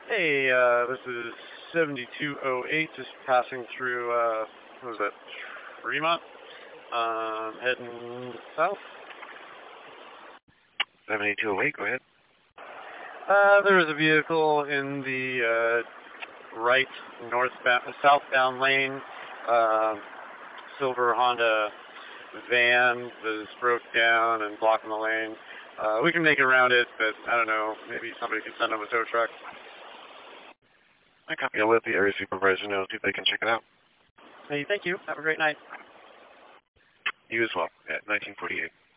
Hey, this is 7208, just passing through, what was that, Fremont, heading south. 7208, go ahead. There was a vehicle in the, right southbound lane, silver Honda van that is broke down and blocking the lane. We can make it around it, but I don't know, maybe somebody could send them a tow truck. I copy. I'll let the area supervisor know, see if they can check it out. Hey, thank you. Have a great night. You as well, at 1948.